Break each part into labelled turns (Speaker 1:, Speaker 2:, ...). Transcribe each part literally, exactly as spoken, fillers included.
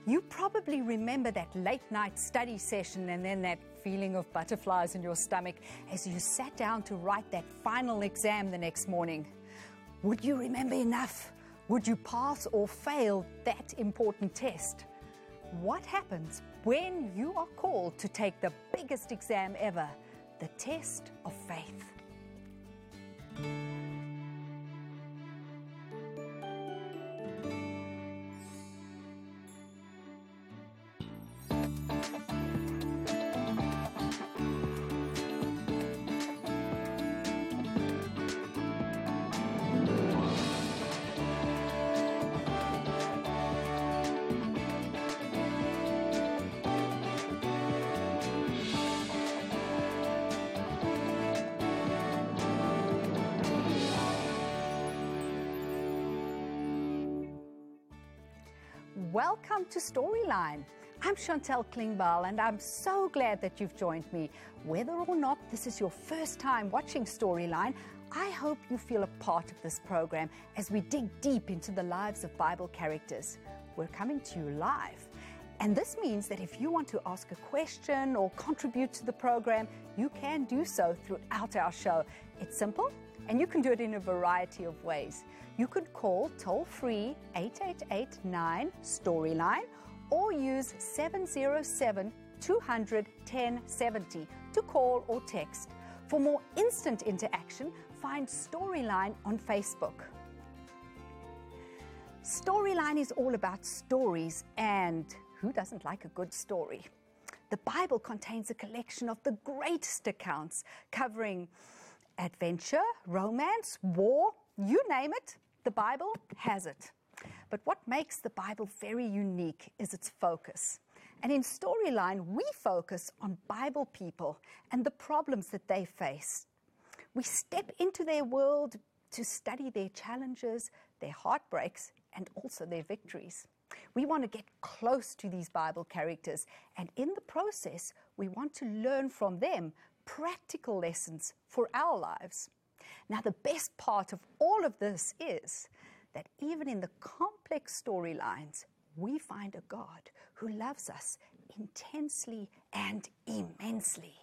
Speaker 1: You probably remember that late night study session and then that feeling of butterflies in your stomach as you sat down to write that final exam the next morning. Would you remember enough? Would you pass or fail that important test? What happens when you are called to take the biggest exam ever, the test of faith? Welcome to Storyline. I'm Chantel Klingbeil and I'm so glad that you've joined me. Whether or not this is your first time watching Storyline, I hope you feel a part of this program as we dig deep into the lives of Bible characters. We're coming to you live. And this means that if you want to ask a question or contribute to the program, you can do so throughout our show. It's simple, and you can do it in a variety of ways. You could call toll-free eight eight eight nine Storyline or use seven zero seven, two hundred, ten seventy to call or text. For more instant interaction, find Storyline on Facebook. Storyline is all about stories, and who doesn't like a good story? The Bible contains a collection of the greatest accounts covering adventure, romance, war, you name it, the Bible has it. But what makes the Bible very unique is its focus. And in Storyline, we focus on Bible people and the problems that they face. We step into their world to study their challenges, their heartbreaks, and also their victories. We want to get close to these Bible characters, and in the process, we want to learn from them practical lessons for our lives. Now, the best part of all of this is that even in the complex storylines, we find a God who loves us intensely and immensely.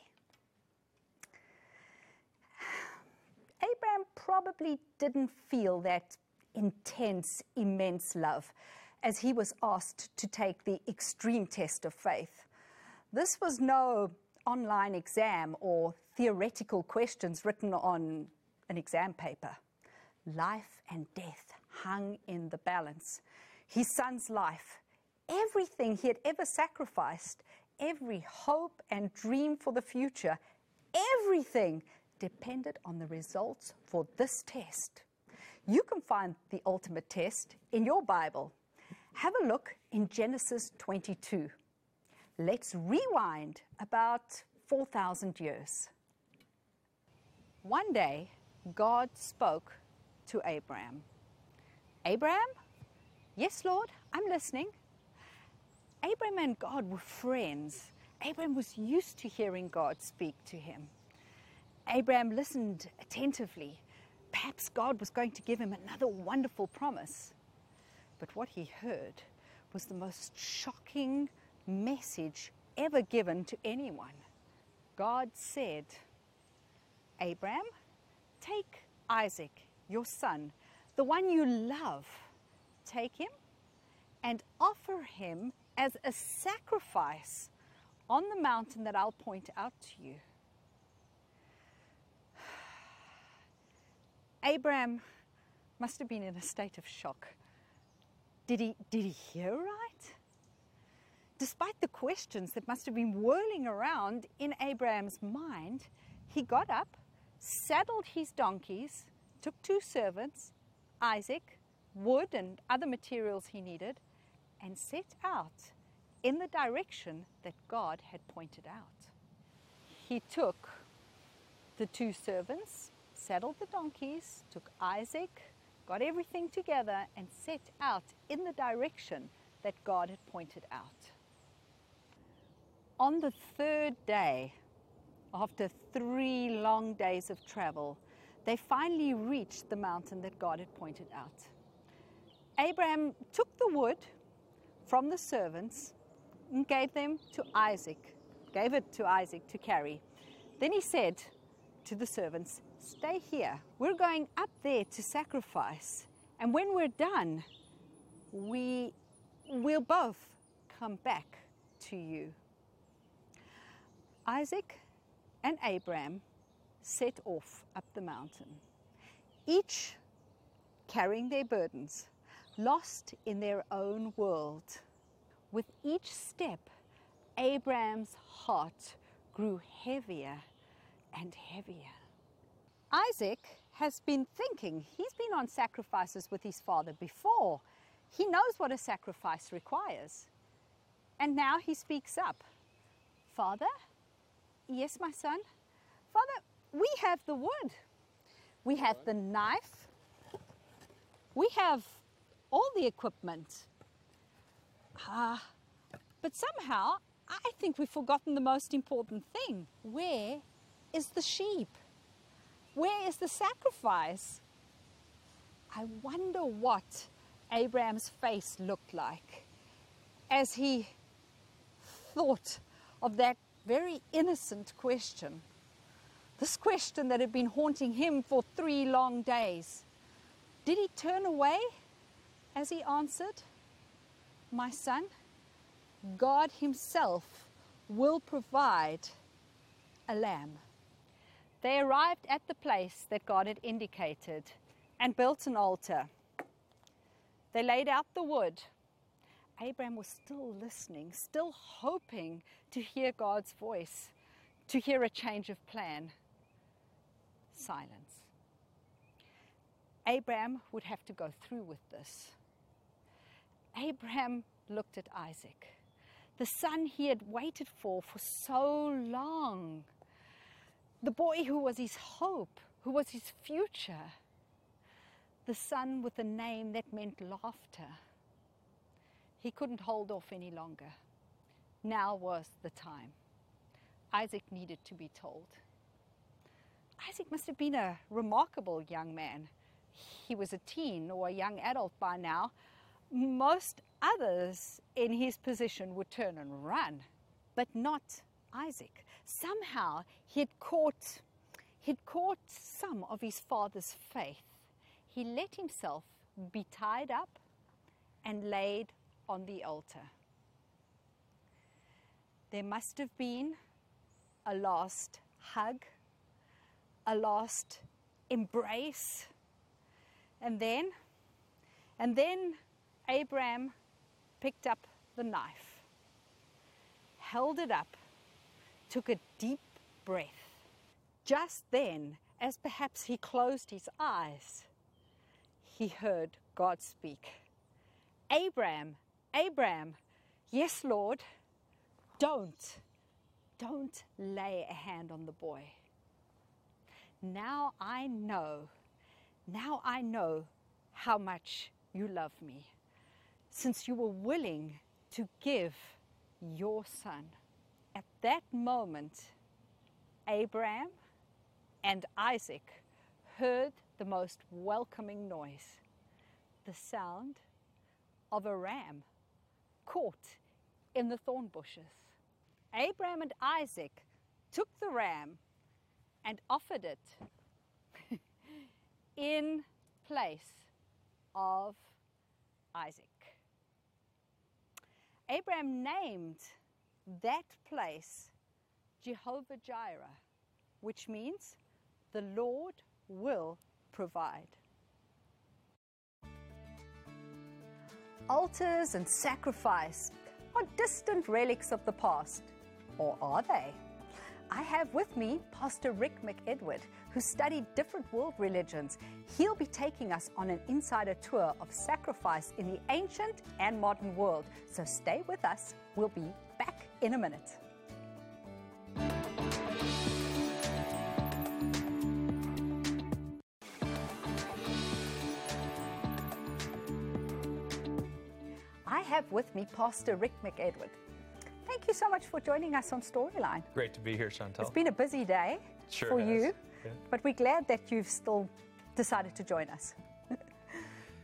Speaker 1: Abraham probably didn't feel that intense, immense love as he was asked to take the extreme test of faith. This was no online exam or theoretical questions written on an exam paper. Life and death hung in the balance. His son's life, everything he had ever sacrificed, every hope and dream for the future, everything depended on the results for this test. You can find the ultimate test in your Bible. Have a look in Genesis twenty-two. Let's rewind about four thousand years. One day, God spoke to Abraham. Abraham? Yes, Lord, I'm listening. Abraham and God were friends. Abraham was used to hearing God speak to him. Abraham listened attentively. Perhaps God was going to give him another wonderful promise. But what he heard was the most shocking message ever given to anyone. God said, Abraham, take Isaac, your son, the one you love, take him and offer him as a sacrifice on the mountain that I'll point out to you. Abraham must have been in a state of shock. Did he, did he hear right? Despite the questions that must have been whirling around in Abraham's mind, he got up, saddled his donkeys, took two servants, Isaac, wood and other materials he needed, and set out in the direction that God had pointed out. He took the two servants, saddled the donkeys, took Isaac, got everything together, and set out in the direction that God had pointed out. On the third day, after three long days of travel, they finally reached the mountain that God had pointed out. Abraham took the wood from the servants and gave them to Isaac, gave it to Isaac to carry. Then he said to the servants, "Stay here. We're going up there to sacrifice. And when we're done, we will both come back to you." Isaac and Abraham set off up the mountain, each carrying their burdens, lost in their own world. With each step, Abraham's heart grew heavier and heavier. Isaac has been thinking. He's been on sacrifices with his father before. He knows what a sacrifice requires. And now he speaks up. "Father?" "Yes, my son?" "Father, we have the wood. We have the knife. We have all the equipment. Ah, but somehow I think we've forgotten the most important thing. Where is the sheep? Where is the sacrifice?" I wonder what Abraham's face looked like as he thought of that very innocent question. This question that had been haunting him for three long days. Did he turn away as he answered, "My son, God himself will provide a lamb." They arrived at the place that God had indicated and built an altar. They laid out the wood. Abraham was still listening, still hoping to hear God's voice, to hear a change of plan. Silence. Abraham would have to go through with this. Abraham looked at Isaac, the son he had waited for for so long, the boy who was his hope, who was his future, the son with a name that meant laughter. He couldn't hold off any longer. Now was the time. Isaac needed to be told. Isaac must have been a remarkable young man. He was a teen or a young adult by now. Most others in his position would turn and run, but not Isaac. Somehow he'd caught, he'd caught some of his father's faith. He let himself be tied up and laid on the altar. There must have been a last hug, a last embrace, and then, and then Abraham picked up the knife, held it up, took a deep breath. Just then, as perhaps he closed his eyes, he heard God speak. "Abraham, Abraham, yes, Lord, don't, don't lay a hand on the boy. Now I know, now I know how much you love me, since you were willing to give your son." At that moment, Abraham and Isaac heard the most welcoming noise, the sound of a ram caught in the thorn bushes. Abraham and Isaac took the ram and offered it in place of Isaac. Abraham named that place Jehovah Jireh, which means the Lord will provide. Altars and sacrifice are distant relics of the past, or are they? I have with me Pastor Rick McEdward, who studied different world religions. He'll be taking us on an insider tour of sacrifice in the ancient and modern world. So stay with us. We'll be back in a minute. I have with me Pastor Rick McEdward. Thank you so much for joining us on Storyline.
Speaker 2: Great to be here, Chantal.
Speaker 1: It's been a busy day
Speaker 2: sure
Speaker 1: for
Speaker 2: has.
Speaker 1: you,
Speaker 2: Yeah.
Speaker 1: but we're glad that you've still decided to join us.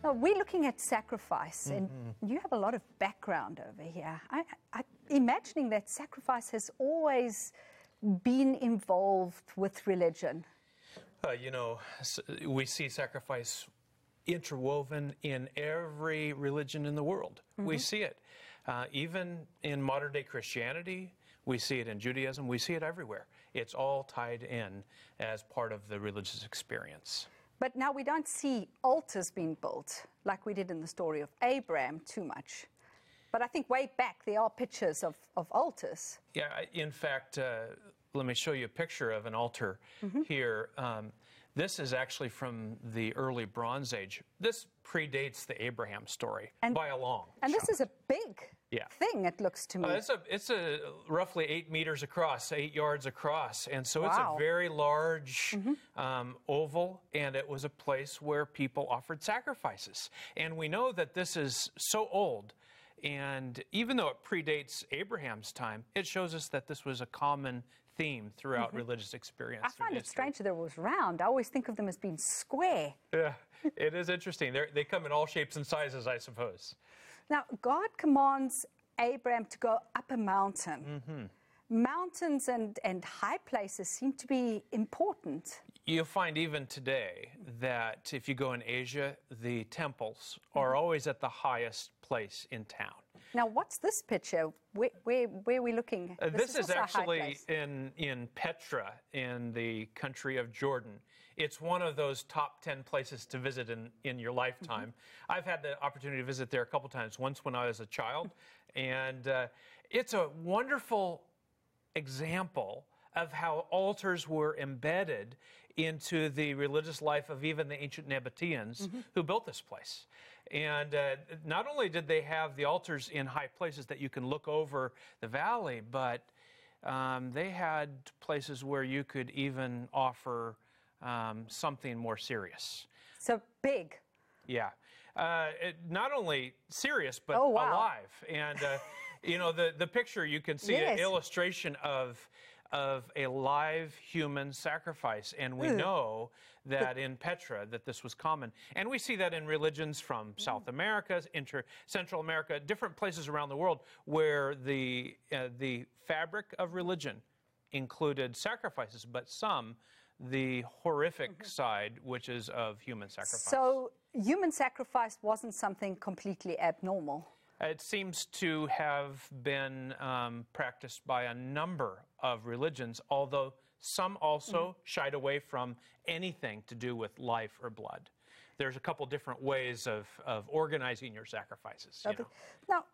Speaker 1: Well, we're looking at sacrifice, and mm-hmm. you have a lot of background over here. I, I, imagining that sacrifice has always been involved with religion.
Speaker 2: Uh, you know, we see sacrifice interwoven in every religion in the world. Mm-hmm. We see it. Uh, even in modern-day Christianity, we see it in Judaism, we see it everywhere. It's all tied in as part of the religious experience.
Speaker 1: But now we don't see altars being built like we did in the story of Abraham too much. But I think way back there are pictures of, of altars.
Speaker 2: Yeah, in fact, uh, let me show you a picture of an altar mm-hmm. here. Um, This is actually from the early Bronze Age. This predates the Abraham story and, by a long
Speaker 1: And
Speaker 2: shot.
Speaker 1: This is a big
Speaker 2: yeah.
Speaker 1: thing, it looks to me.
Speaker 2: Uh, it's, a, it's a roughly eight meters across, eight yards across. And so
Speaker 1: wow.
Speaker 2: it's a very large mm-hmm. um, oval, and it was a place where people offered sacrifices. And we know that this is so old, and even though it predates Abraham's time, it shows us that this was a common theme throughout mm-hmm. religious experience.
Speaker 1: I find it strange that it was round. I always think of them as being square.
Speaker 2: Yeah, it is interesting. They're, they come in all shapes and sizes, I suppose.
Speaker 1: Now, God commands Abraham to go up a mountain.
Speaker 2: Mm-hmm.
Speaker 1: Mountains and, and high places seem to be important.
Speaker 2: You'll find even today that if you go in Asia, the temples are always at the highest place in town.
Speaker 1: Now, what's this picture? Where, where, where are we looking?
Speaker 2: Uh, this, this is, is actually in, in Petra, in the country of Jordan. It's one of those top ten places to visit in, in your lifetime. Mm-hmm. I've had the opportunity to visit there a couple times, once when I was a child. And uh, it's a wonderful example of how altars were embedded into the religious life of even the ancient Nabateans mm-hmm. who built this place. And uh, not only did they have the altars in high places that you can look over the valley, but um, they had places where you could even offer um, something more serious.
Speaker 1: So big.
Speaker 2: Yeah. Uh, it, not only serious, but
Speaker 1: oh, wow.
Speaker 2: alive. And, uh, you know, the, the picture, you can see yes. an illustration of of a live human sacrifice. And we Ooh. know that in Petra that this was common. And we see that in religions from South America, inter, Central America, different places around the world where the, uh, the fabric of religion included sacrifices, but some the horrific mm-hmm. side, which is of human sacrifice.
Speaker 1: So human sacrifice wasn't something completely abnormal.
Speaker 2: It seems to have been um, practiced by a number of religions, although some also mm-hmm. shied away from anything to do with life or blood. There's a couple different ways of, of organizing your sacrifices. You know.
Speaker 1: Now,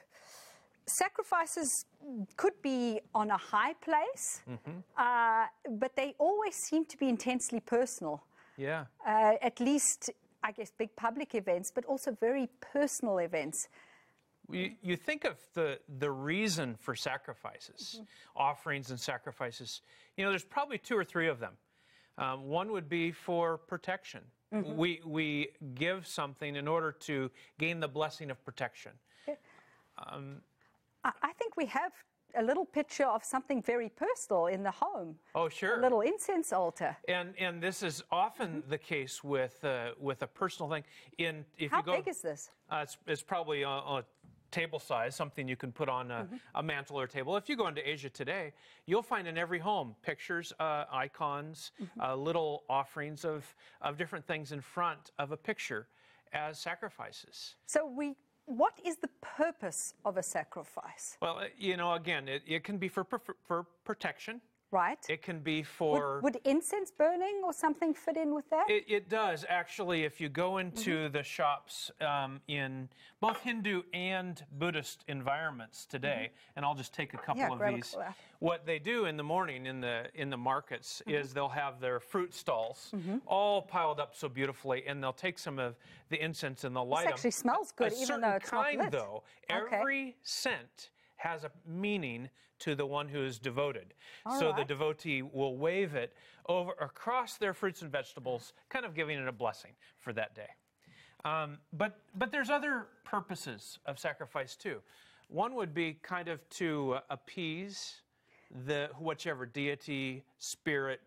Speaker 1: sacrifices could be on a high place, mm-hmm. uh, but they always seem to be intensely personal.
Speaker 2: Yeah.
Speaker 1: Uh, at least, I guess, big public events, but also very personal events.
Speaker 2: You, you think of the, the reason for sacrifices, mm-hmm. offerings and sacrifices. You know, there's probably two or three of them. Um, one would be for protection. Mm-hmm. We, we give something in order to gain the blessing of protection.
Speaker 1: Yeah. Um, I, I think we have a little picture of something very personal in the home.
Speaker 2: Oh, sure.
Speaker 1: A little incense altar.
Speaker 2: And and this is often mm-hmm. the case with uh, with a personal thing. In if
Speaker 1: How
Speaker 2: you go,
Speaker 1: big is this?
Speaker 2: Uh, it's, it's probably on a table size, something you can put on a, mm-hmm. a mantle or table. If you go into Asia today, you'll find in every home pictures, uh, icons, mm-hmm. uh, little offerings of, of different things in front of a picture as sacrifices.
Speaker 1: So we, what is the purpose of a sacrifice?
Speaker 2: Well, you know, again, it, it can be for, for, for protection.
Speaker 1: Right.
Speaker 2: It can be for...
Speaker 1: Would, would incense burning or something fit in with that?
Speaker 2: It, it does, actually. If you go into mm-hmm. the shops um, in both Hindu and Buddhist environments today, mm-hmm. and I'll just take a couple
Speaker 1: yeah,
Speaker 2: of these.
Speaker 1: A
Speaker 2: what they do in the morning in the, in the markets mm-hmm. is they'll have their fruit stalls mm-hmm. all piled up so beautifully, and they'll take some of the incense and they'll light them.
Speaker 1: This actually smells good,
Speaker 2: a
Speaker 1: even though it's
Speaker 2: kind,
Speaker 1: not lit.
Speaker 2: Though,
Speaker 1: okay.
Speaker 2: Every scent has a meaning to the one who is devoted.
Speaker 1: All
Speaker 2: so
Speaker 1: right.
Speaker 2: the devotee will wave it over across their fruits and vegetables, kind of giving it a blessing for that day. Um, but, but there's other purposes of sacrifice too. One would be kind of to uh, appease the whichever deity, spirit,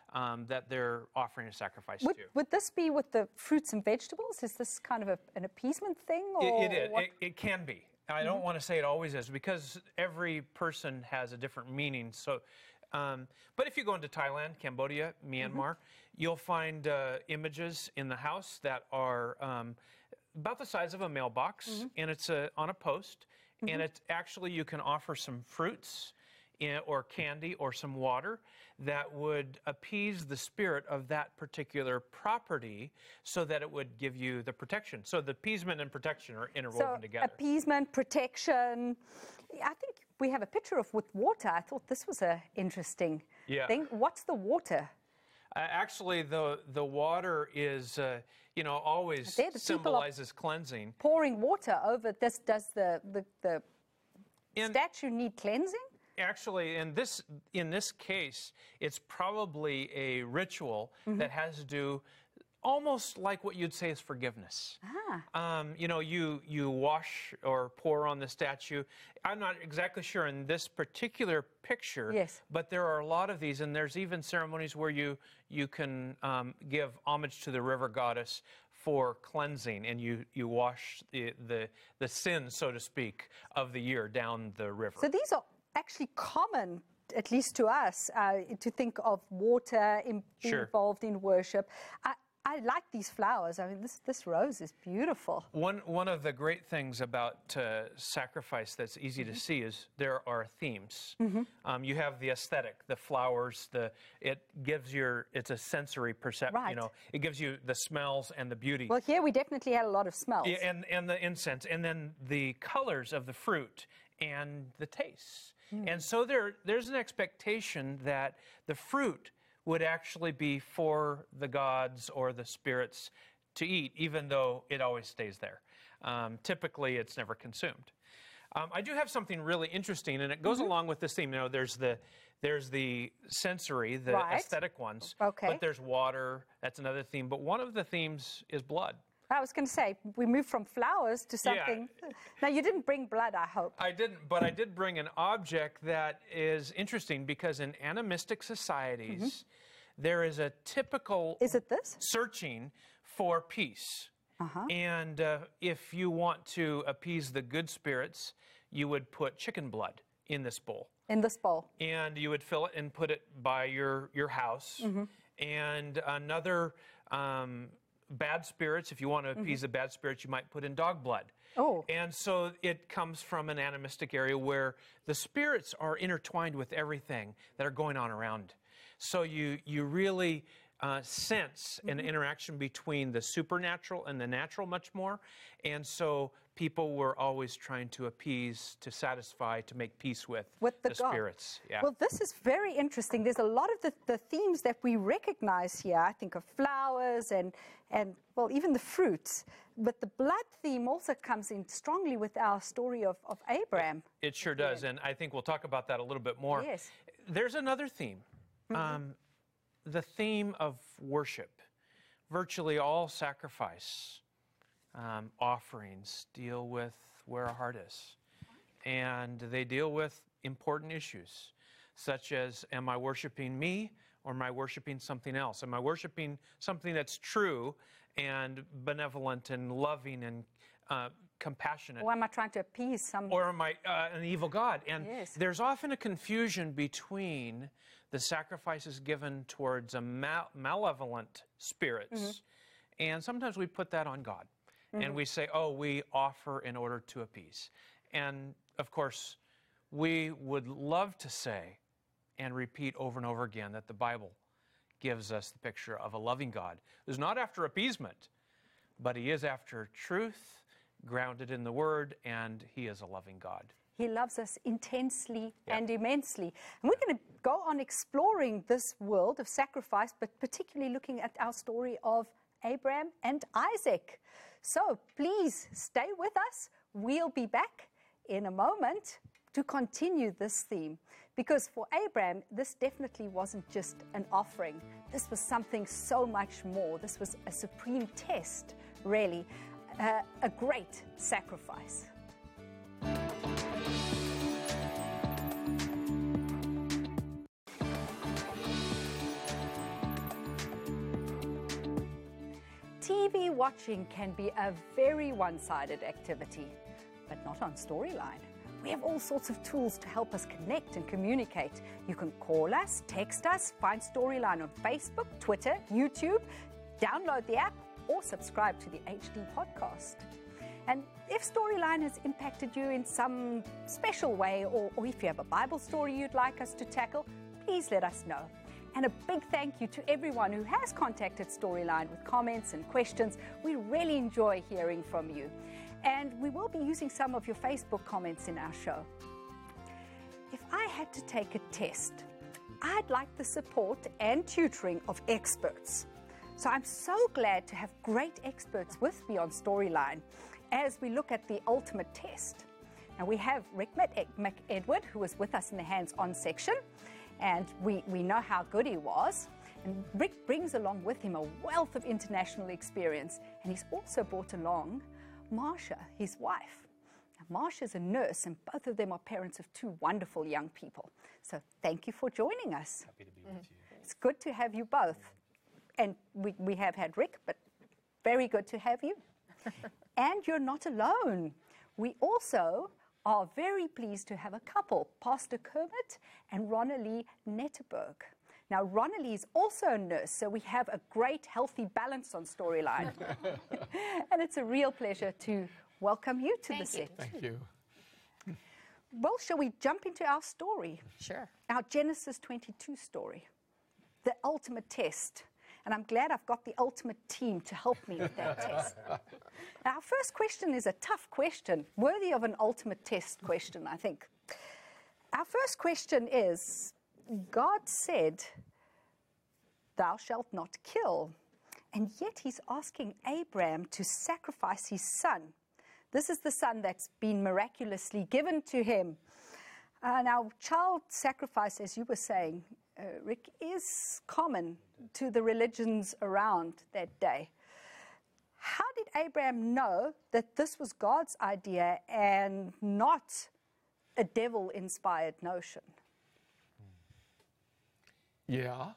Speaker 2: um, that they're offering a sacrifice
Speaker 1: Would,
Speaker 2: to.
Speaker 1: would this be with the fruits and vegetables? Is this kind of a, an appeasement thing? Or
Speaker 2: It, it is.
Speaker 1: what?
Speaker 2: It, it can be. I don't want to say it always is, because every person has a different meaning. So, um, but if you go into Thailand, Cambodia, Myanmar, you'll find uh, images in the house that are um, about the size of a mailbox, and it's a, on a post. And it's actually, you can offer some fruits in, or candy or some water that would appease the spirit of that particular property, so that it would give you the protection. So the appeasement and protection are interwoven
Speaker 1: so
Speaker 2: together.
Speaker 1: appeasement, protection. I think we have a picture of with water. I thought this was a interesting
Speaker 2: Yeah.
Speaker 1: thing. What's the water?
Speaker 2: Uh, actually, the the water is, uh, you know, always
Speaker 1: There, the people are-
Speaker 2: symbolizes cleansing.
Speaker 1: Pouring water over this. Does the the, the
Speaker 2: In-
Speaker 1: statue need cleansing?
Speaker 2: Actually, in this in this case, it's probably a ritual that has to do almost like what you'd say is forgiveness.
Speaker 1: Ah.
Speaker 2: Um, you know, you you wash or pour on the statue. I'm not exactly sure in this particular picture,
Speaker 1: Yes.
Speaker 2: but there are a lot of these, and there's even ceremonies where you you can um, give homage to the river goddess for cleansing, and you you wash the, the the sins, so to speak, of the year down the river.
Speaker 1: So these are actually common, at least to us, uh, to think of water in, being
Speaker 2: Sure.
Speaker 1: involved in worship. I, I like these flowers. I mean, this, this rose is beautiful.
Speaker 2: One one of the great things about uh, sacrifice that's easy to see is there are themes. Um, you have the aesthetic, the flowers. The it gives your it's a sensory perception. You
Speaker 1: Right.
Speaker 2: know, it gives you the smells and the beauty.
Speaker 1: Well, here we definitely had a lot of smells.
Speaker 2: Yeah, and and the incense, and then the colors of the fruit and the tastes. And so there there's an expectation that the fruit would actually be for the gods or the spirits to eat, even though it always stays there. Um, typically, it's never consumed. Um, I do have something really interesting, and it goes along with this theme. You know, there's the there's the sensory, the
Speaker 1: Right.
Speaker 2: aesthetic ones.
Speaker 1: Okay.
Speaker 2: But there's water. That's another theme. But one of the themes is blood.
Speaker 1: I was going to say, we moved from flowers to something. Now, you didn't bring blood, I hope.
Speaker 2: I didn't, but I did bring an object that is interesting, because in animistic societies, there is a typical
Speaker 1: Is it this?
Speaker 2: searching for peace. And uh, if you want to appease the good spirits, you would put chicken blood in this bowl.
Speaker 1: In this bowl.
Speaker 2: And you would fill it and put it by your, your house. And another um, bad spirits, if you want to appease the bad spirits, you might put in dog blood.
Speaker 1: Oh.
Speaker 2: And so it comes from an animistic area where the spirits are intertwined with everything that are going on around. So you, you really uh, sense an interaction between the supernatural and the natural much more. And so people were always trying to appease, to satisfy, to make peace with,
Speaker 1: With the god.
Speaker 2: spirits. Yeah.
Speaker 1: Well, this is very interesting. There's a lot of the, the themes that we recognize here. I think of flowers and, and, well, even the fruits. But the blood theme also comes in strongly with our story of, of Abraham.
Speaker 2: It sure does, and I think we'll talk about that a little bit more.
Speaker 1: Yes.
Speaker 2: There's another theme, um, the theme of worship. Virtually all sacrifice um, offerings deal with where our heart is, and they deal with important issues, such as, am I worshiping me, or am I worshiping something else? Am I worshiping something that's true and benevolent and loving and uh, compassionate?
Speaker 1: Or am I trying to appease some?
Speaker 2: Or am I uh, an evil God? And
Speaker 1: Yes.
Speaker 2: there's often a confusion between the sacrifices given towards a mal- malevolent spirits, and sometimes we put that on God. And we say, oh, we offer in order to appease. And of course, we would love to say and repeat over and over again that the Bible gives us the picture of a loving God who's not after appeasement, but he is after truth, grounded in the Word, and he is a loving God.
Speaker 1: He loves us intensely
Speaker 2: Yeah.
Speaker 1: and immensely. And we're going to go on exploring this world of sacrifice, but particularly looking at our story of Abraham and Isaac. So please stay with us. We'll be back in a moment to continue this theme. Because for Abraham, this definitely wasn't just an offering. This was something so much more. This was a supreme test, really, uh, a great sacrifice. T V watching can be a very one-sided activity, but not on Storyline. We have all sorts of tools to help us connect and communicate. You can call us, text us, find Storyline on Facebook, Twitter, YouTube, download the app, or subscribe to the H D podcast. And if Storyline has impacted you in some special way, or, or if you have a Bible story you'd like us to tackle, please let us know. And a big thank you to everyone who has contacted Storyline with comments and questions. We really enjoy hearing from you. And we will be using some of your Facebook comments in our show. If I had to take a test, I'd like the support and tutoring of experts. So I'm so glad to have great experts with me on Storyline as we look at the ultimate test. And we have Rick McEdward, who was with us in the hands-on section, and we, we know how good he was. And Rick brings along with him a wealth of international experience, and he's also brought along Marsha, his wife. Now, Marsha's a nurse, and both of them are parents of two wonderful young people. So thank you for joining us.
Speaker 3: Happy to be with you.
Speaker 1: It's good to have you both. And we, we have had Rick, but very good to have you. And you're not alone. We also are very pleased to have a couple, Pastor Kermit and Ronnalee Netterberg. Now, Ronnalee is also a nurse, so we have a great, healthy balance on Storyline. And it's a real pleasure to welcome you to
Speaker 4: Thank
Speaker 1: the
Speaker 4: you.
Speaker 1: set.
Speaker 3: Thank you.
Speaker 1: Well, shall we jump into our story?
Speaker 4: Sure.
Speaker 1: Our Genesis twenty-two story, the ultimate test. And I'm glad I've got the ultimate team to help me with that test. Now, our first question is a tough question, worthy of an ultimate test question, I think. Our first question is, God said, "Thou shalt not kill," and yet he's asking Abraham to sacrifice his son. This is the son that's been miraculously given to him. Uh, now, child sacrifice, as you were saying, uh, Rick, is common to the religions around that day. How did Abraham know that this was God's idea and not a devil-inspired notion?
Speaker 3: Yeah.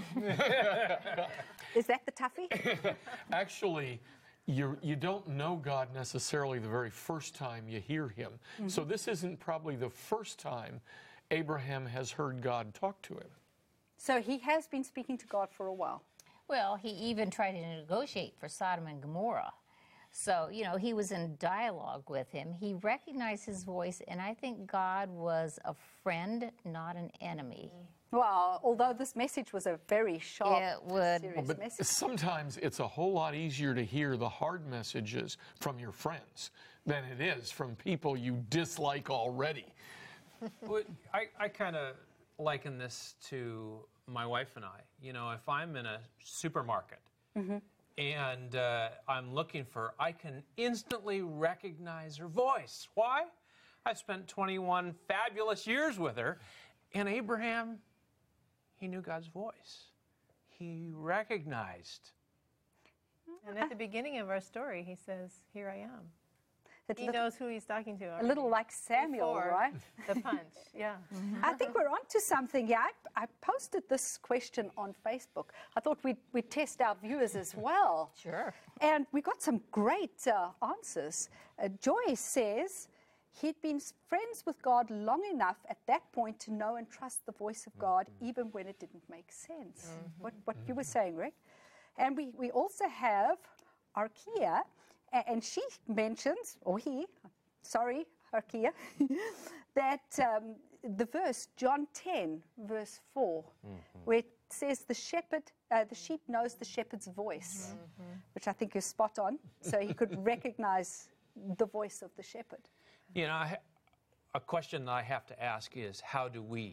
Speaker 1: Is that the toughie?
Speaker 3: Actually, you you don't know God necessarily the very first time you hear him. Mm-hmm. So this isn't probably the first time Abraham has heard God talk to him.
Speaker 1: So he has been speaking to God for a while.
Speaker 4: Well, he even tried to negotiate for Sodom and Gomorrah. So, you know, he was in dialogue with him. He recognized his voice, and I think God was a friend, not an enemy.
Speaker 1: Well, although this message was a very sharp,
Speaker 4: It would.
Speaker 1: serious
Speaker 3: Well, but
Speaker 1: message.
Speaker 3: sometimes it's a whole lot easier to hear the hard messages from your friends than it is from people you dislike already.
Speaker 2: Well, I, I kind of liken this to my wife and I. You know, if I'm in a supermarket
Speaker 1: Mm-hmm.
Speaker 2: and uh, I'm looking for her, I can instantly recognize her voice. Why? I spent twenty-one fabulous years with her, and Abraham, he knew God's voice. He recognized.
Speaker 5: And at the beginning of our story, he says, "Here I am."
Speaker 1: It's
Speaker 5: He
Speaker 1: little-
Speaker 5: knows who he's talking to
Speaker 1: a
Speaker 5: already.
Speaker 1: little like Samuel,
Speaker 5: Before
Speaker 1: right?
Speaker 5: The punch, yeah.
Speaker 1: I think we're onto something. Yeah, I, I posted this question on Facebook. I thought we'd, we'd test our viewers as well.
Speaker 4: Sure.
Speaker 1: And we got some great uh, answers. Uh, Joy says he'd been friends with God long enough at that point to know and trust the voice of God, even when it didn't make sense. Mm-hmm. What, what you were saying, Rick. And we, we also have Arkia, and she mentions, or he, sorry, Arkia, that um, the verse, John ten, verse four, mm-hmm. where it says the shepherd, uh, the sheep knows the shepherd's voice, mm-hmm. which I think is spot on, so he could recognize the voice of the shepherd.
Speaker 2: You know, I, a question that I have to ask is, how do we,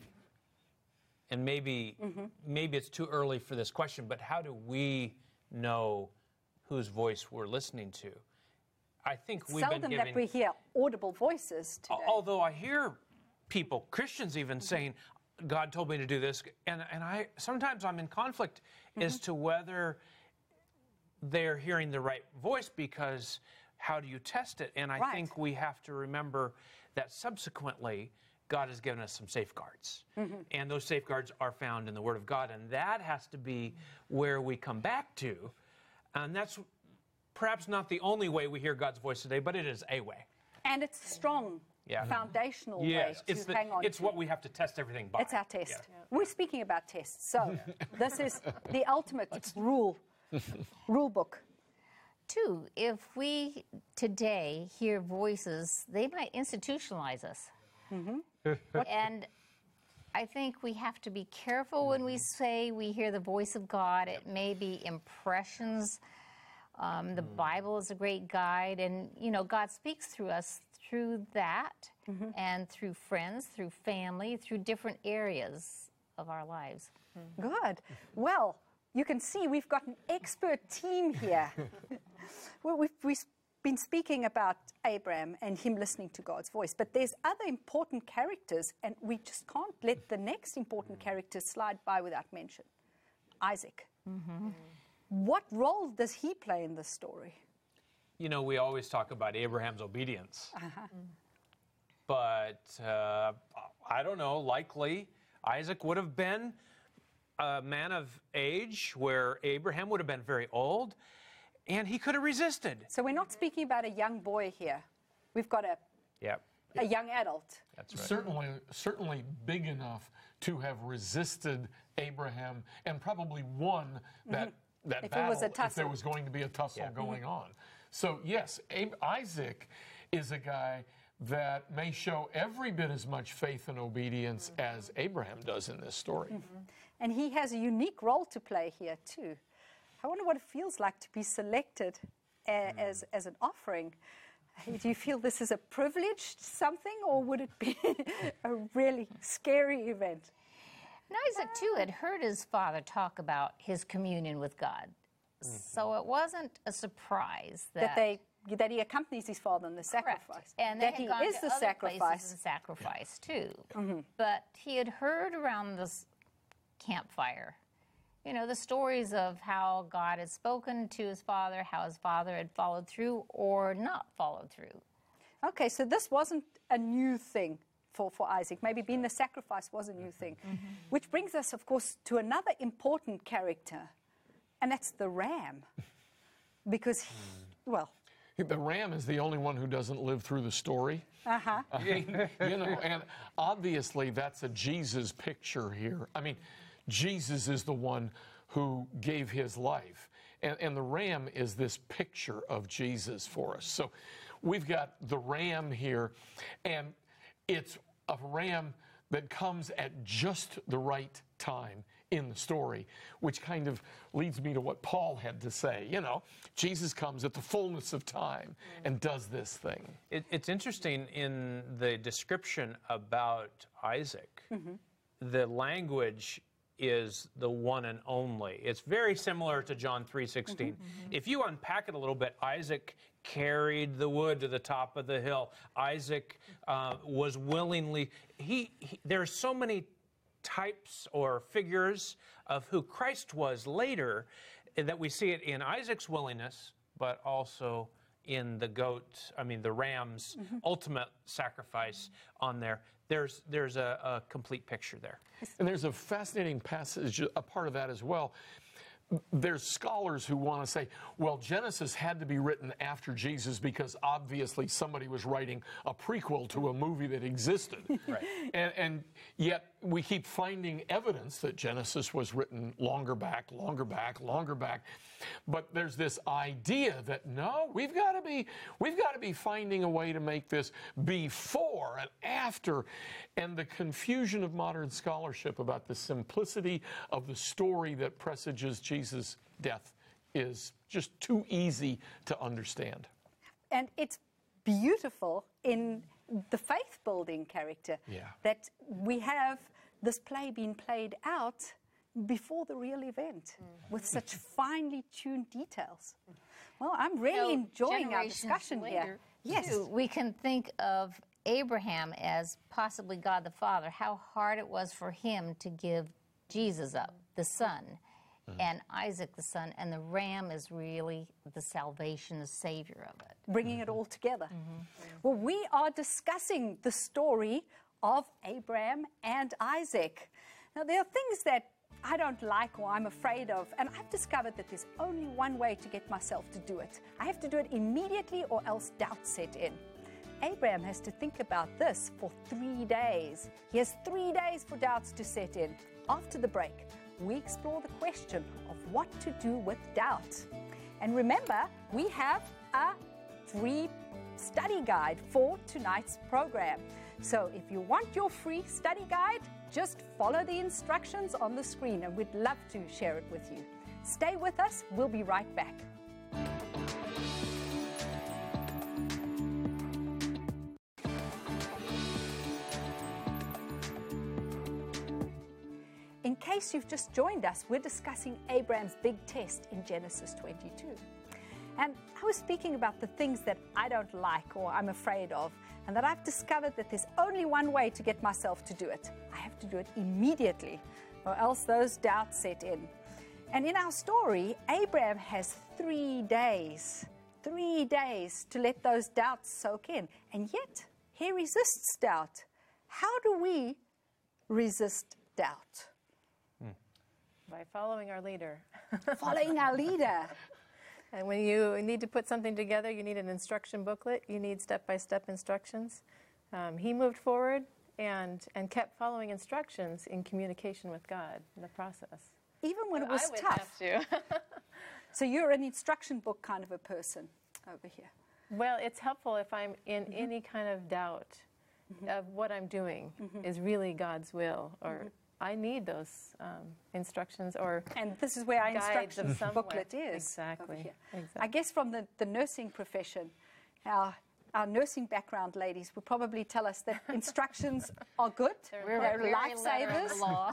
Speaker 2: and maybe, mm-hmm. maybe it's too early for this question, but how do we know whose voice we're listening to? I think we've
Speaker 1: Seldom
Speaker 2: been giving...
Speaker 1: that we hear audible voices today.
Speaker 2: Although I hear people, Christians even, saying, God told me to do this, and, and I sometimes I'm in conflict mm-hmm. as to whether they're hearing the right voice, because how do you test it? And I
Speaker 1: right.
Speaker 2: think we have to remember that subsequently God has given us some safeguards. Mm-hmm. And those safeguards are found in the Word of God, and that has to be where we come back to. And that's perhaps not the only way we hear God's voice today, but it is a way.
Speaker 1: And it's a strong,
Speaker 2: Yeah.
Speaker 1: foundational
Speaker 2: Yes,
Speaker 1: way to
Speaker 2: it's, the,
Speaker 1: hang on
Speaker 2: it's
Speaker 1: to.
Speaker 2: what we have to test everything by.
Speaker 1: It's our test.
Speaker 2: Yeah.
Speaker 1: We're speaking about tests. So this is the ultimate rule, rule book.
Speaker 4: Two, if we today hear voices, they might institutionalize us. And I think we have to be careful when we say we hear the voice of God. It may be impressions. Um, the Bible is a great guide, and you know, God speaks through us through that, and through friends, through family, through different areas of our lives.
Speaker 1: Good. Well, you can see we've got an expert team here. Well, we've, we've been speaking about Abraham and him listening to God's voice, but there's other important characters, and we just can't let the next important character slide by without mention. Isaac. Mm-hmm. What role does he play in this story?
Speaker 2: You know, we always talk about Abraham's obedience. Uh-huh. But uh, I don't know, likely Isaac would have been a man of age where Abraham would have been very old, and he could have resisted.
Speaker 1: So we're not speaking about a young boy here. We've got a,
Speaker 2: Yeah,
Speaker 1: a young adult.
Speaker 2: that's right.
Speaker 3: Certainly, certainly big enough to have resisted Abraham and probably won that, that
Speaker 1: If it
Speaker 3: battle
Speaker 1: was a
Speaker 3: if there
Speaker 1: tussle.
Speaker 3: was going to be a tussle
Speaker 2: Yeah.
Speaker 3: going on. So yes, Ab- Isaac is a guy that may show every bit as much faith and obedience as Abraham does in this story.
Speaker 1: And he has a unique role to play here, too. I wonder what it feels like to be selected a, as, as an offering. Do you feel this is a privileged something, or would it be a really scary event?
Speaker 4: And Isaac, too, had heard his father talk about his communion with God. So it wasn't a surprise that,
Speaker 1: That they that he accompanies his father in the
Speaker 4: Correct.
Speaker 1: sacrifice.
Speaker 4: And they
Speaker 1: that
Speaker 4: had
Speaker 1: he
Speaker 4: gone
Speaker 1: is
Speaker 4: to
Speaker 1: the
Speaker 4: other
Speaker 1: sacrifice.
Speaker 4: places and sacrifice too. But he had heard around this campfire, you know, the stories of how God had spoken to his father, how his father had followed through or not followed through.
Speaker 1: Okay, so this wasn't a new thing for, for Isaac. Maybe being the sacrifice was a new thing. Which brings us, of course, to another important character, and that's the ram. Because, he, well,
Speaker 3: The ram is the only one who doesn't live through the story.
Speaker 1: uh-huh.
Speaker 3: You know, and obviously that's a Jesus picture here. I mean, Jesus is the one who gave his life. And, and the ram is this picture of Jesus for us. So we've got the ram here, and it's a ram that comes at just the right time in the story, which kind of leads me to what Paul had to say. You know, Jesus comes at the fullness of time and does this thing.
Speaker 2: It, it's interesting in the description about Isaac, the language is the one and only. It's very similar to John three sixteen. If you unpack it a little bit, Isaac carried the wood to the top of the hill. Isaac uh, was willingly, he, he there are so many types or figures of who Christ was later that we see it in Isaac's willingness, but also in the goat, I mean the ram's ultimate sacrifice on there. There's, there's a, a complete picture there.
Speaker 3: And there's a fascinating passage, a part of that as well. There's scholars who want to say, well, Genesis had to be written after Jesus because obviously somebody was writing a prequel to a movie that existed.
Speaker 2: Right.
Speaker 3: And, and yet we keep finding evidence that Genesis was written longer back, longer back, longer back. But there's this idea that no, we've got to be, we've got to be finding a way to make this before and after. And the confusion of modern scholarship about the simplicity of the story that presages Jesus' death is just too easy to understand.
Speaker 1: And it's beautiful in the faith-building character
Speaker 3: Yeah.
Speaker 1: that we have this play being played out before the real event with such finely tuned details. Well, I'm really
Speaker 4: You know,
Speaker 1: enjoying our
Speaker 4: generations
Speaker 1: discussion
Speaker 4: later,
Speaker 1: here. Yes.
Speaker 4: too, we can think of Abraham as possibly God the Father, how hard it was for him to give Jesus up, the son, and Isaac the son, and the ram is really the salvation, the savior of it.
Speaker 1: Bringing it all together. Well, we are discussing the story of Abraham and Isaac. Now, there are things that I don't like or I'm afraid of, and I've discovered that there's only one way to get myself to do it. I have to do it immediately or else doubt set in. Abraham has to think about this for three days. He has three days for doubts to set in. After the break, we explore the question of what to do with doubt. And remember, we have a free study guide for tonight's program. So if you want your free study guide, just follow the instructions on the screen and we'd love to share it with you. Stay with us, we'll be right back. In case you've just joined us, we're discussing Abraham's big test in Genesis twenty-two. And I was speaking about the things that I don't like or I'm afraid of, and that I've discovered that there's only one way to get myself to do it. I have to do it immediately, or else those doubts set in. And in our story, Abraham has three days, three days to let those doubts soak in. And yet, he resists doubt. How do we resist doubt?
Speaker 5: By following our leader.
Speaker 1: Following our leader.
Speaker 5: And when you need to put something together, you need an instruction booklet. You need step-by-step instructions. Um, he moved forward and, and kept following instructions in communication with God in the process.
Speaker 1: Even when it was
Speaker 5: I would
Speaker 1: tough.
Speaker 5: have to.
Speaker 1: So you're an instruction book kind of a person over here.
Speaker 5: Well, it's helpful if I'm in mm-hmm. any kind of doubt mm-hmm. of what I'm doing mm-hmm. is really God's will, or mm-hmm. I need those um, instructions or
Speaker 1: and this is where our
Speaker 5: guides
Speaker 1: instructions
Speaker 5: of
Speaker 1: booklet is.
Speaker 5: Exactly. exactly.
Speaker 1: I guess from the, the nursing profession, our, our nursing background ladies would probably tell us that instructions are good.
Speaker 4: We're
Speaker 1: They're
Speaker 4: very
Speaker 1: lifesavers.
Speaker 4: law.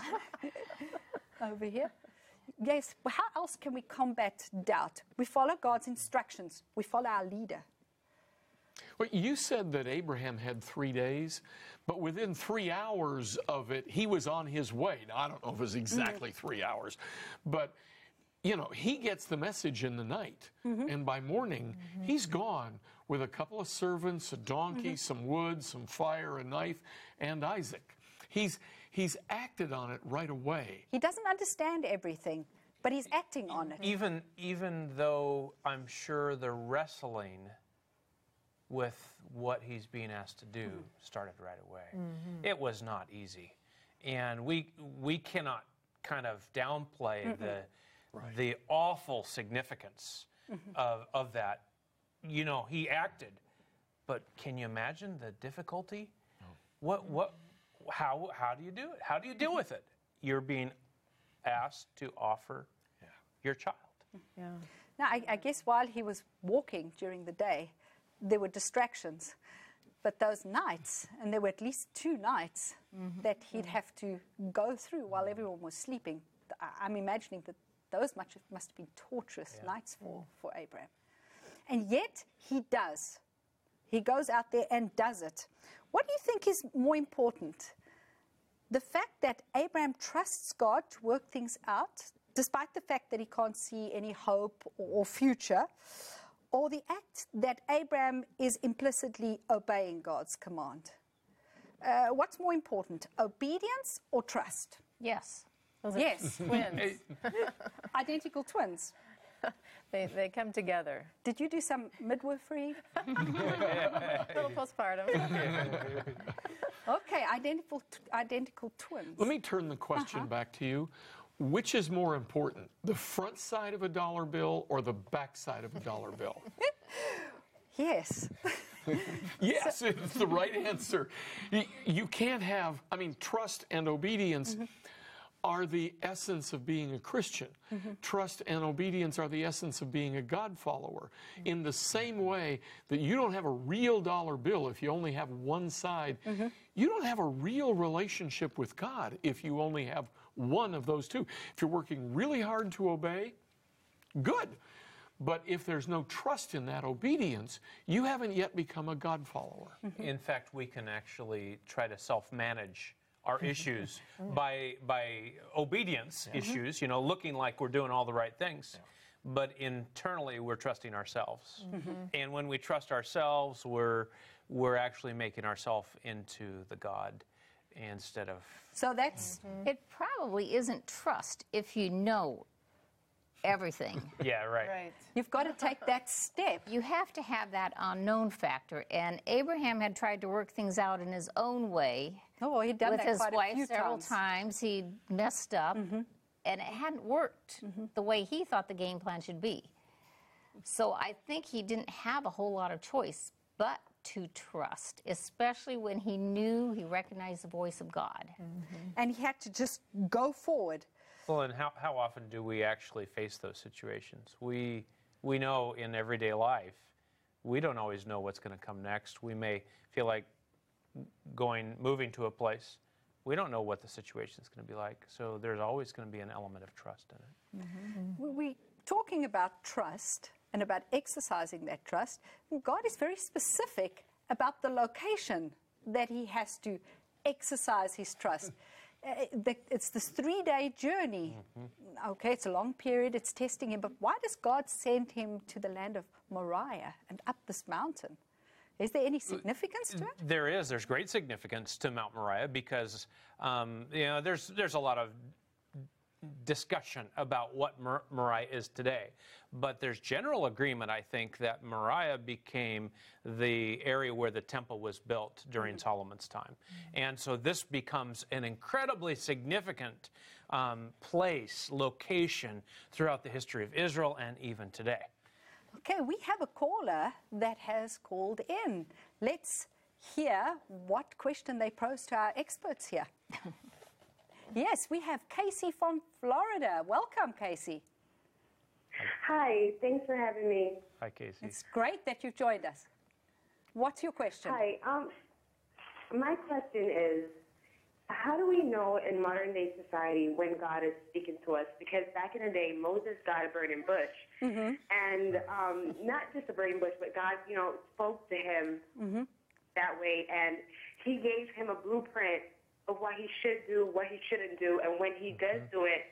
Speaker 1: Over here. Yes, well, how else can we combat doubt? We follow God's instructions. We follow our leader.
Speaker 3: Well, you said that Abraham had three days, but within three hours of it, he was on his way. Now, I don't know if it was exactly mm-hmm. three hours, but, you know, he gets the message in the night, mm-hmm. and by morning, mm-hmm. he's gone with a couple of servants, a donkey, mm-hmm. some wood, some fire, a knife, and Isaac. He's, he's acted on it right away.
Speaker 1: He doesn't understand everything, but he's acting on it.
Speaker 2: Even, even though I'm sure the wrestling with what he's being asked to do mm-hmm. started right away. Mm-hmm. It was not easy. And we we cannot kind of downplay mm-hmm. the right. the awful significance mm-hmm. of, of that. You know, he acted, but can you imagine the difficulty? No. What what how how do you do it? How do you deal with it? You're being asked to offer yeah. your child.
Speaker 5: Yeah.
Speaker 1: Now, I, I guess while he was walking during the day, there were distractions, but those nights, and there were at least two nights mm-hmm. that he'd have to go through while everyone was sleeping. I'm imagining that those much, must have been torturous yeah. nights for, for Abraham. And yet, he does. He goes out there and does it. What do you think is more important? The fact that Abraham trusts God to work things out, despite the fact that he can't see any hope or, or future, or the act that Abraham is implicitly obeying God's command? Uh, what's more important, obedience or trust?
Speaker 4: Yes.
Speaker 5: Those are
Speaker 1: yes.
Speaker 5: twins.
Speaker 1: Identical twins.
Speaker 5: They, they come together.
Speaker 1: Did you do some midwifery?
Speaker 5: A little postpartum.
Speaker 1: Okay, identical, identical twins.
Speaker 3: Let me turn the question uh-huh. back to you. Which is more important, the front side of a dollar bill or the back side of a dollar bill?
Speaker 1: Yes.
Speaker 3: Yes, it's the right answer. You, you can't have, I mean, trust and obedience mm-hmm. are the essence of being a Christian. Mm-hmm. Trust and obedience are the essence of being a God follower. Mm-hmm. In the same way that you don't have a real dollar bill if you only have one side, mm-hmm. you don't have a real relationship with God if you only have one of those two. If you're working really hard to obey, good. But if there's no trust in that obedience, you haven't yet become a God follower.
Speaker 2: Mm-hmm. In fact, we can actually try to self-manage our issues by by obedience yeah. issues, you know, looking like we're doing all the right things. Yeah. But internally, we're trusting ourselves. Mm-hmm. And when we trust ourselves, we're we're actually making ourselves into the God instead of...
Speaker 1: So that's...
Speaker 4: Mm-hmm. It probably isn't trust if you know everything.
Speaker 2: Yeah, right.
Speaker 5: Right.
Speaker 1: You've got to take that step.
Speaker 4: You have to have that unknown factor. And Abraham had tried to work things out in his own way.
Speaker 1: Oh, he'd done
Speaker 4: with
Speaker 1: that
Speaker 4: his
Speaker 1: quite
Speaker 4: wife
Speaker 1: a few
Speaker 4: several
Speaker 1: times.
Speaker 4: times. He messed up, mm-hmm. and it hadn't worked mm-hmm. the way he thought the game plan should be. So I think he didn't have a whole lot of choice but to trust, especially when he knew, he recognized the voice of God.
Speaker 1: Mm-hmm. And he had to just go forward.
Speaker 2: Well, and how, how often do we actually face those situations? We, we know in everyday life, we don't always know what's going to come next. We may feel like going, moving to a place, we don't know what the situation is going to be like. So there's always going to be an element of trust in it.
Speaker 1: Mm-hmm. We're talking about trust and about exercising that trust. God is very specific about the location that he has to exercise his trust. Uh, the, it's this three-day journey. Mm-hmm. Okay, it's a long period, it's testing him, but why does God send him to the land of Moriah and up this mountain? Is there any significance to it?
Speaker 2: There is. There's great significance to Mount Moriah because, um, you know, there's, there's a lot of discussion about what Mor- Moriah is today. But there's general agreement, I think, that Moriah became the area where the temple was built during mm-hmm. Solomon's time. Mm-hmm. And so this becomes an incredibly significant um, place, location throughout the history of Israel and even today.
Speaker 1: Okay, we have a caller that has called in. Let's hear what question they pose to our experts here. Yes, we have Casey from Florida. Welcome, Casey.
Speaker 6: Hi, thanks for having me.
Speaker 2: Hi, Casey.
Speaker 1: It's great that you've joined us. What's your question?
Speaker 6: Hi, um, my question is, how do we know in modern day society when God is speaking to us? Because back in the day, Moses got a burning bush, mm-hmm. and um, not just a burning bush, but God, you know, spoke to him mm-hmm. that way, and he gave him a blueprint of what he should do, what he shouldn't do, and when he does do it,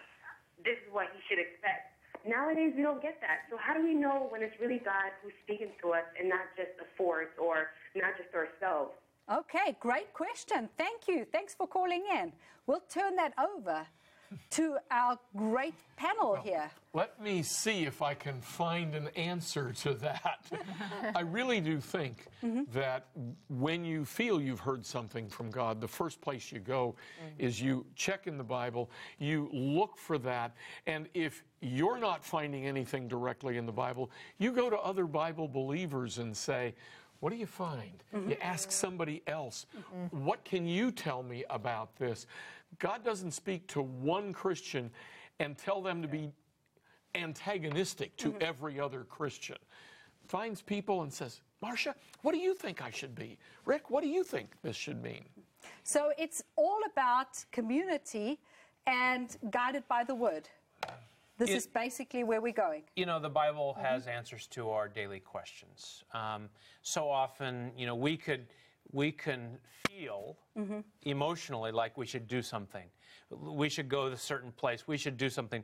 Speaker 6: this is what he should expect. Nowadays, we don't get that. So how do we know when it's really God who's speaking to us and not just a force or not just ourselves?
Speaker 1: Okay, great question. Thank you. Thanks for calling in. We'll turn that over to our great panel
Speaker 3: well,
Speaker 1: here.
Speaker 3: Let me see if I can find an answer to that. I really do think mm-hmm. that when you feel you've heard something from God, the first place you go mm-hmm. is you check in the Bible, you look for that, and if you're not finding anything directly in the Bible, you go to other Bible believers and say, what do you find? Mm-hmm. You ask somebody else, mm-hmm. what can you tell me about this? God doesn't speak to one Christian and tell them to be antagonistic to mm-hmm. every other Christian. Finds people and says, Marcia, what do you think I should be? Rick, what do you think this should mean?
Speaker 1: So it's all about community and guided by the Word. This it, is basically where we're going.
Speaker 2: You know, the Bible mm-hmm. has answers to our daily questions. Um, so often, you know, we could... we can feel mm-hmm. emotionally like we should do something. We should go to a certain place. We should do something.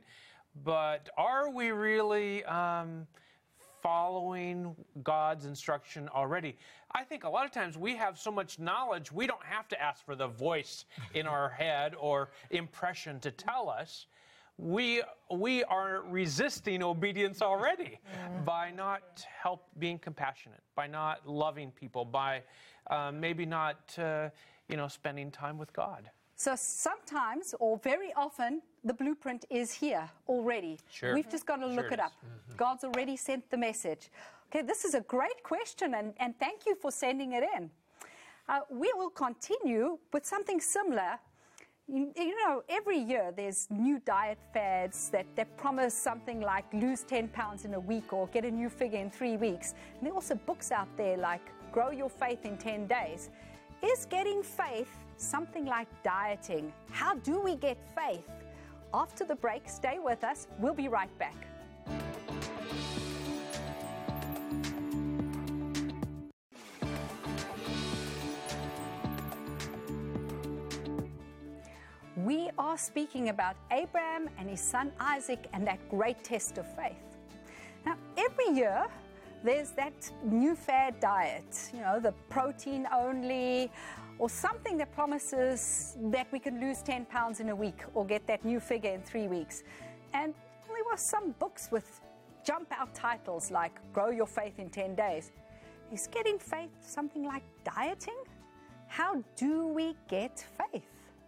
Speaker 2: But are we really um, following God's instruction already? I think a lot of times we have so much knowledge, we don't have to ask for the voice in our head or impression to tell us. We, we are resisting obedience already mm. by not help being compassionate, by not loving people, by uh, maybe not, uh, you know, spending time with God.
Speaker 1: So sometimes, or very often, the blueprint is here already.
Speaker 2: Sure.
Speaker 1: We've just got to look
Speaker 2: sure
Speaker 1: it up. Mm-hmm. God's already sent the message. Okay, this is a great question, and, and thank you for sending it in. Uh, we will continue with something similar. You, you know, every year there's new diet fads that, that promise something like lose ten pounds in a week or get a new figure in three weeks. And there are also books out there like Grow Your Faith in ten days. Is getting faith something like dieting? How do we get faith? After the break, stay with us. We'll be right back. We are speaking about Abraham and his son Isaac and that great test of faith. Now, every year there's that new fad diet, you know, the protein only, or something that promises that we can lose ten pounds in a week or get that new figure in three weeks. And there were some books with jump out titles like Grow Your Faith in ten days. Is getting faith something like dieting? How do we get faith?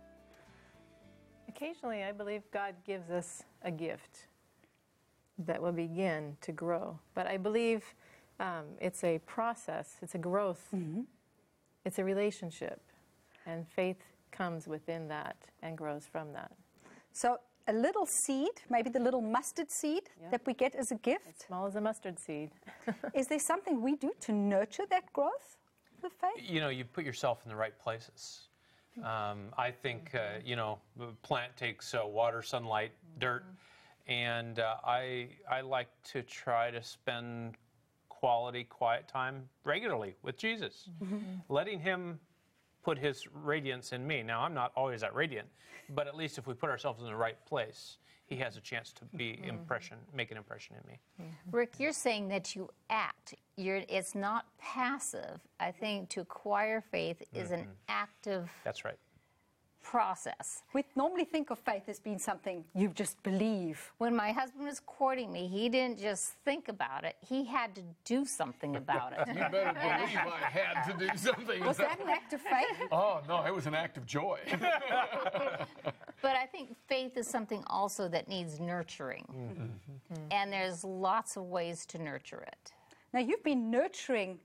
Speaker 5: Occasionally, I believe God gives us a gift that will begin to grow. But I believe um, it's a process, it's a growth, mm-hmm. it's a relationship. And faith comes within that and grows from that.
Speaker 1: So a little seed, maybe the little mustard seed
Speaker 5: yeah.
Speaker 1: that we get as a gift.
Speaker 5: As small as a mustard seed.
Speaker 1: Is there something we do to nurture that growth of faith?
Speaker 2: You know, you put yourself in the right places. Um, I think, uh, you know, the plant takes uh, water, sunlight, dirt, and uh, I, I like to try to spend quality, quiet time regularly with Jesus, mm-hmm. letting him put his radiance in me. Now, I'm not always that radiant, but at least if we put ourselves in the right place, he has a chance to be impression, make an impression in me.
Speaker 4: Mm-hmm. Rick, you're saying that you act. You're, it's not passive. I think to acquire faith is mm-hmm. an active
Speaker 2: That's right.
Speaker 4: process.
Speaker 1: We normally think of faith as being something you just believe.
Speaker 4: When my husband was courting me, he didn't just think about it. He had to do something about it.
Speaker 3: You better believe I had to do something.
Speaker 1: Was that an act of faith?
Speaker 3: Oh, no, it was an act of joy.
Speaker 4: But I think faith is something also that needs nurturing. Mm-hmm. And there's lots of ways to nurture it.
Speaker 1: Now, you've been nurturing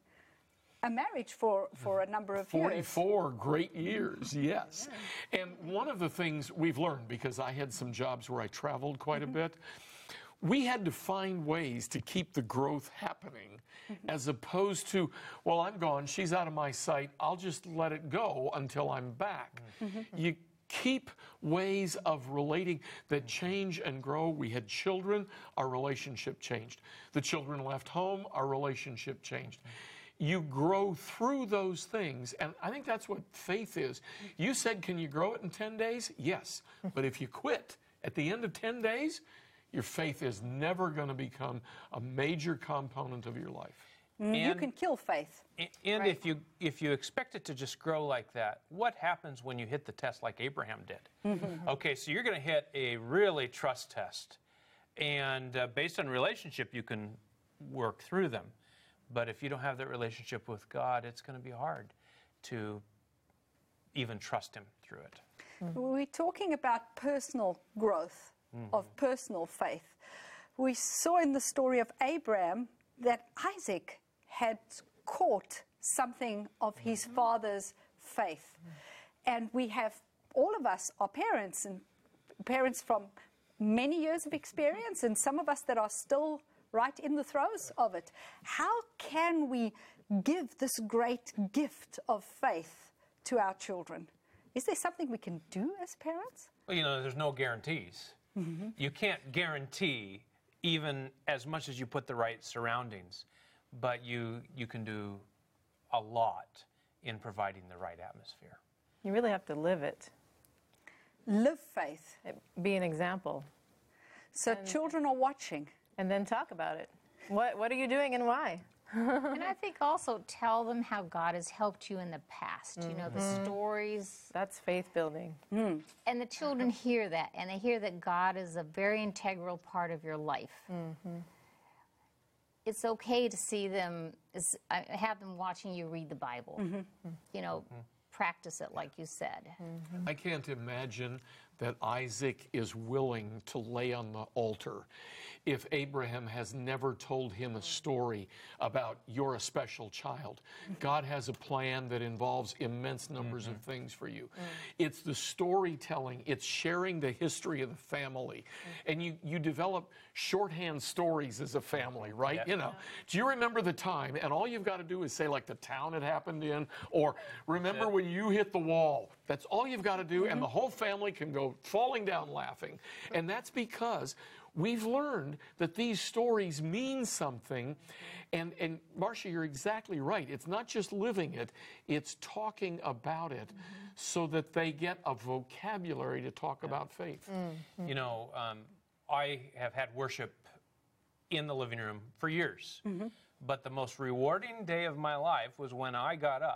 Speaker 1: a marriage for, for a number of
Speaker 3: forty-four
Speaker 1: years.
Speaker 3: forty-four great years, yes. And one of the things we've learned, because I had some jobs where I traveled quite mm-hmm. a bit, we had to find ways to keep the growth happening mm-hmm. as opposed to, well, I'm gone, she's out of my sight, I'll just let it go until I'm back. Mm-hmm. You keep ways of relating that change and grow. We had children, our relationship changed. The children left home, our relationship changed. You grow through those things, and I think that's what faith is. You said, can you grow it in ten days? Yes, but if you quit at the end of ten days, your faith is never going to become a major component of your life.
Speaker 1: And you can kill faith.
Speaker 2: And right. if you if you expect it to just grow like that, what happens when you hit the test like Abraham did? Mm-hmm. Okay, so you're going to hit a really trust test, and uh, based on relationship, you can work through them. But if you don't have that relationship with God, it's going to be hard to even trust him through it.
Speaker 1: Mm-hmm. We're talking about personal growth, mm-hmm. of personal faith. We saw in the story of Abraham that Isaac had caught something of his mm-hmm. father's faith. Mm-hmm. And we have, all of us are parents, and parents from many years of experience, and some of us that are still right in the throes of it. How can we give this great gift of faith to our children? Is there something we can do as parents?
Speaker 2: Well, you know, there's no guarantees. Mm-hmm. You can't guarantee even as much as you put the right surroundings, but you you can do a lot in providing the right atmosphere.
Speaker 5: You really have to live it.
Speaker 1: Live faith.
Speaker 5: Be an example.
Speaker 1: So and, children are watching.
Speaker 5: And then talk about it. What what are you doing and why?
Speaker 4: And I think also tell them how God has helped you in the past. Mm-hmm. You know, the stories.
Speaker 5: That's faith building.
Speaker 4: Mm. And the children hear that, and they hear that God is a very integral part of your life. Mm-hmm. It's okay to see them, have them watching you read the Bible. Mm-hmm. You know, mm-hmm. practice it like you said.
Speaker 3: Mm-hmm. I can't imagine that Isaac is willing to lay on the altar if Abraham has never told him a story about you're a special child. God has a plan that involves immense numbers mm-hmm. of things for you. Mm. It's the storytelling, it's sharing the history of the family. Mm. And you, you develop shorthand stories as a family, right? Yeah. You know, do you remember the time? And all you've got to do is say like the town it happened in, or remember yeah. when you hit the wall. That's all you've got to do, mm-hmm. and the whole family can go falling down laughing. And that's because we've learned that these stories mean something. And, and Marcia, you're exactly right. It's not just living it, it's talking about it mm-hmm. so that they get a vocabulary to talk yeah. about faith.
Speaker 2: Mm-hmm. You know, um, I have had worship in the living room for years. Mm-hmm. But the most rewarding day of my life was when I got up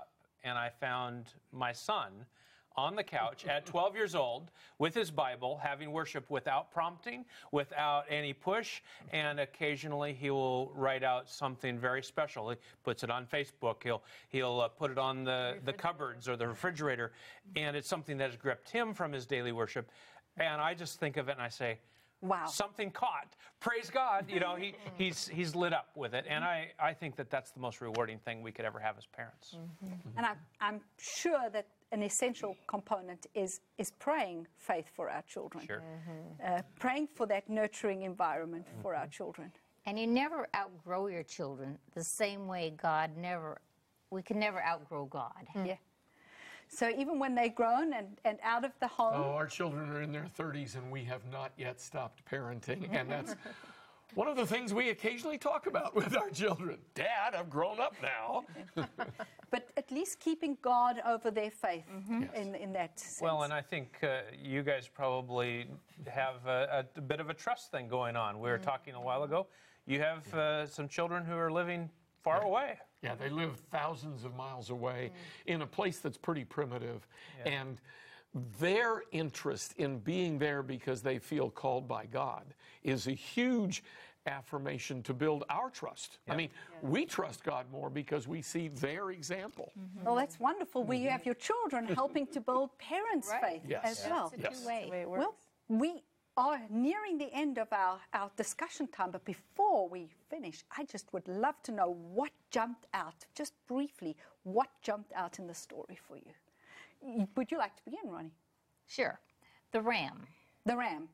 Speaker 2: and I found my son on the couch at twelve years old with his Bible, having worship without prompting, without any push, and occasionally he will write out something very special. He puts it on Facebook, he'll, he'll uh, put it on the, the cupboards or the refrigerator, and it's something that has gripped him from his daily worship. And I just think of it and I say, wow, something caught. Praise God. You know, he, he's, he's lit up with it. And I, I think that that's the most rewarding thing we could ever have as parents.
Speaker 1: Mm-hmm. And I, I'm sure that an essential component is, is praying faith for our children.
Speaker 2: Sure.
Speaker 1: Mm-hmm. uh, praying for that nurturing environment mm-hmm. for our children.
Speaker 4: And you never outgrow your children the same way God never, we can never outgrow God.
Speaker 1: Mm. Yeah. So even when they're grown and, and out of the home.
Speaker 3: Oh, our children are in their thirties and we have not yet stopped parenting. And that's one of the things we occasionally talk about with our children. Dad, I've grown up now.
Speaker 1: But at least keeping God over their faith mm-hmm.
Speaker 3: yes.
Speaker 1: in, in that sense.
Speaker 2: Well, and I think uh, you guys probably have a, a bit of a trust thing going on. We were mm-hmm. talking a while ago. You have uh, some children who are living far
Speaker 3: yeah.
Speaker 2: away.
Speaker 3: Yeah, they live thousands of miles away mm. in a place that's pretty primitive. Yeah. And their interest in being there because they feel called by God is a huge affirmation to build our trust. Yeah. I mean, yeah. we trust God more because we see their example.
Speaker 1: Mm-hmm. Well, that's wonderful. Mm-hmm. Where you have your children helping to build parents'
Speaker 4: right.
Speaker 1: faith
Speaker 3: yes.
Speaker 1: as
Speaker 3: yeah.
Speaker 1: well.
Speaker 4: It's a
Speaker 3: yes.
Speaker 4: two-way.
Speaker 5: Way it works.
Speaker 1: Well, we are nearing the end of our, our discussion time, but before we finish, I just would love to know what jumped out, just briefly, what jumped out in the story for you. Would you like to begin, Ronnie?
Speaker 4: Sure. The ram.
Speaker 1: The ram.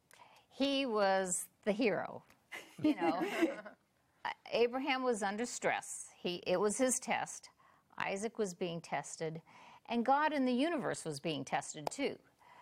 Speaker 4: He was the hero. You know, Abraham was under stress. He, it was his test. Isaac was being tested, and God in the universe was being tested too.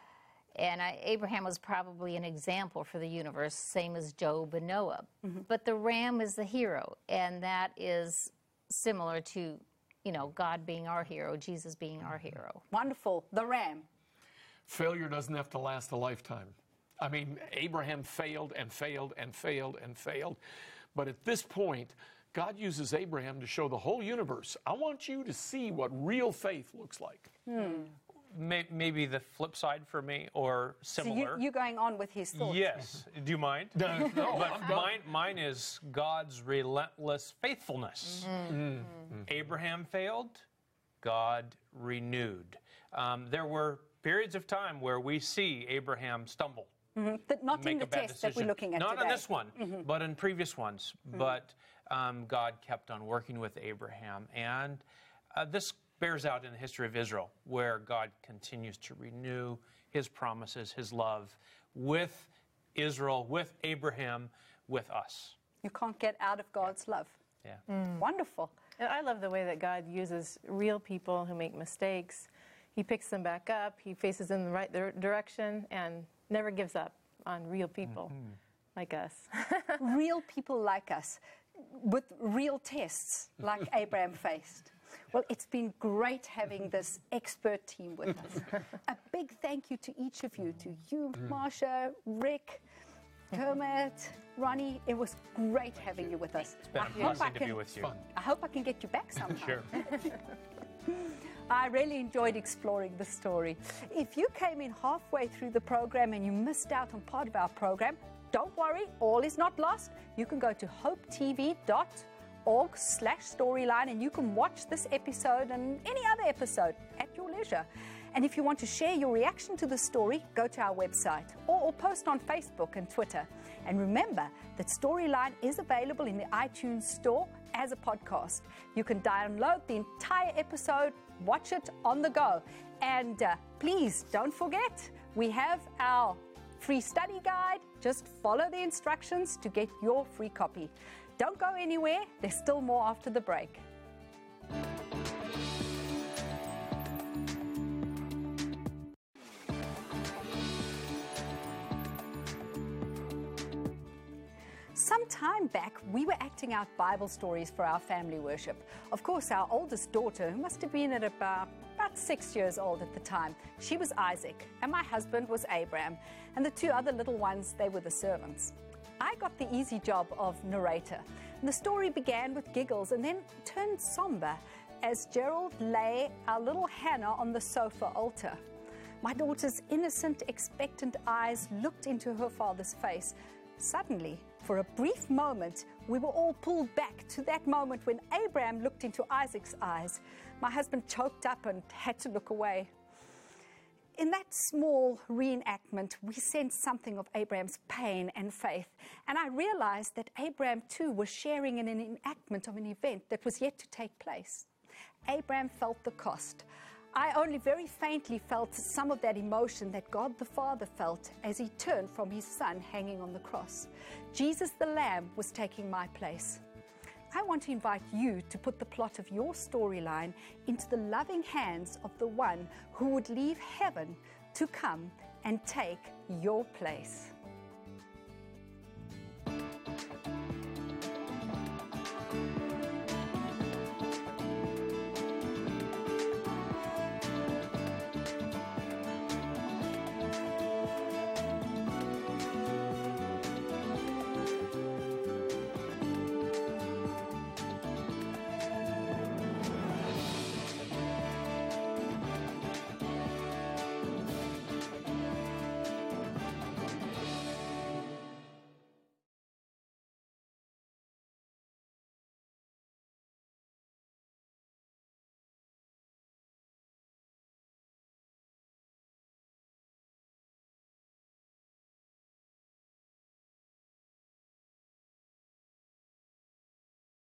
Speaker 4: And I, Abraham was probably an example for the universe, same as Job and Noah. Mm-hmm. But the ram is the hero, and that is similar to, you know, God being our hero, Jesus being our hero.
Speaker 1: Wonderful. The ram.
Speaker 3: Failure doesn't have to last a lifetime. I mean, Abraham failed and failed and failed and failed. But at this point, God uses Abraham to show the whole universe, I want you to see what real faith looks like.
Speaker 1: Hmm.
Speaker 2: Maybe the flip side for me, or similar.
Speaker 1: So you, you're going on with his thoughts.
Speaker 2: Yes. Do you mind?
Speaker 3: No, no,
Speaker 2: but mine, mine is God's relentless faithfulness. Mm-hmm. Mm-hmm. Abraham failed, God renewed. Um, there were periods of time where we see Abraham stumble.
Speaker 1: Mm-hmm. But not in the test decision. That we're looking at
Speaker 2: Not
Speaker 1: today.
Speaker 2: on this one,
Speaker 1: mm-hmm.
Speaker 2: but in previous ones. Mm-hmm. But um, God kept on working with Abraham. And uh, this bears out in the history of Israel, where God continues to renew his promises, his love with Israel, with Abraham, with us.
Speaker 1: You can't get out of God's love.
Speaker 2: Yeah.
Speaker 1: Mm. Wonderful.
Speaker 5: And I love the way that God uses real people who make mistakes. He picks them back up, he faces them in the right direction, and never gives up on real people mm-hmm. like us.
Speaker 1: Real people like us, with real tests like Abraham faced. Well, it's been great having this expert team with us. A big thank you to each of you, to you, Marsha, Rick, Kermit, Ronnie. It was great having you with us.
Speaker 2: It's been a
Speaker 1: I
Speaker 2: blessing to
Speaker 1: can,
Speaker 2: be with you.
Speaker 3: Fun.
Speaker 1: I hope I can get you back sometime.
Speaker 2: Sure.
Speaker 1: I really enjoyed exploring the story. If you came in halfway through the program and you missed out on part of our program, don't worry, all is not lost. You can go to hope t v dot org slash storyline and you can watch this episode and any other episode at your leisure. And if you want to share your reaction to the story, go to our website or, or post on Facebook and Twitter. And remember that Storyline is available in the iTunes store as a podcast. You can download the entire episode, watch it on the go. And uh, please don't forget, we have our free study guide. Just follow the instructions to get your free copy. Don't go anywhere. There's still more after the break. Some time back, we were acting out Bible stories for our family worship. Of course, our oldest daughter, who must have been at about, about six years old at the time, she was Isaac, and my husband was Abraham, and the two other little ones, they were the servants. I got the easy job of narrator, and the story began with giggles and then turned somber. as Gerald lay our little Hannah on the sofa altar. My daughter's innocent, expectant eyes looked into her father's face. Suddenly, for a brief moment, we were all pulled back to that moment when Abraham looked into Isaac's eyes. My husband choked up and had to look away. In that small reenactment, we sensed something of Abraham's pain and faith, and I realized that Abraham too was sharing in an enactment of an event that was yet to take place. Abraham felt the cost. I only very faintly felt some of that emotion that God the Father felt as he turned from his son hanging on the cross. Jesus the Lamb was taking my place. I want to invite you to put the plot of your storyline into the loving hands of the one who would leave heaven to come and take your place.